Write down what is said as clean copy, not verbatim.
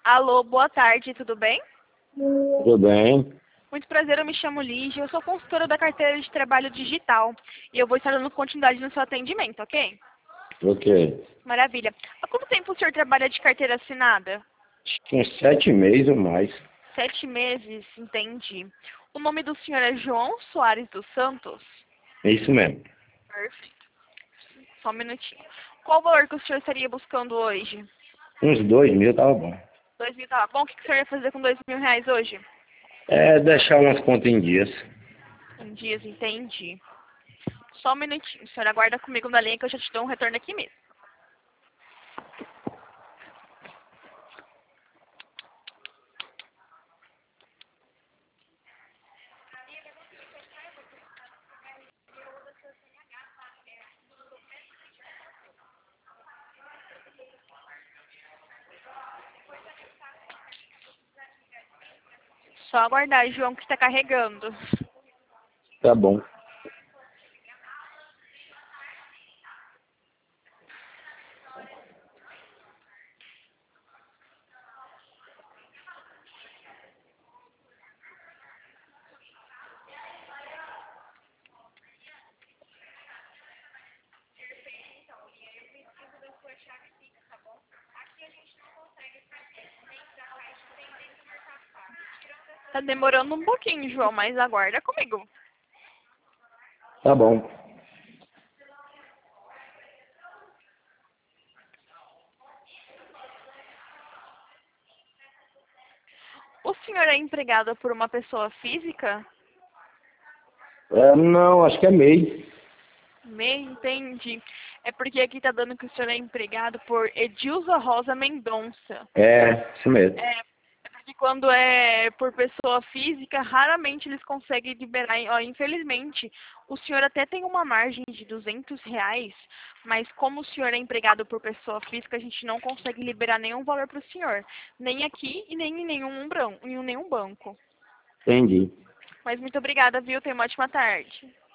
Alô, boa tarde, tudo bem? Tudo bem? Muito prazer, eu me chamo Lígia, eu sou consultora da carteira de trabalho digital e eu vou estar dando continuidade no seu atendimento, ok? Ok. Maravilha. Há quanto tempo o senhor trabalha de carteira assinada? Acho que uns 7 meses ou mais. 7 meses, entendi. O nome do senhor é João Soares dos Santos? É isso mesmo. Perfeito. Só um minutinho. Qual o valor que o senhor estaria buscando hoje? Uns 2 mil tava bom. 2.000, tá bom? O que o senhor ia fazer com R$ 2.000 hoje? É deixar umas contas em dias. Em dias, entendi. Só um minutinho, o senhor aguarda comigo na linha que eu já te dou um retorno aqui mesmo. Só aguardar, João, que está carregando. Tá bom. Tá demorando um pouquinho, João, mas aguarda comigo. Tá bom. O senhor é empregado por uma pessoa física? Não, acho que é mês. Entendi. É porque aqui tá dando que o senhor é empregado por Edilza Rosa Mendonça. É, isso mesmo. É porque quando é por pessoa física, raramente eles conseguem liberar. Ó, infelizmente, o senhor até tem uma margem de R$ 200, mas como o senhor é empregado por pessoa física, a gente não consegue liberar nenhum valor para o senhor. Nem aqui e nem em nenhum banco. Entendi. Mas muito obrigada, viu? Tenha uma ótima tarde.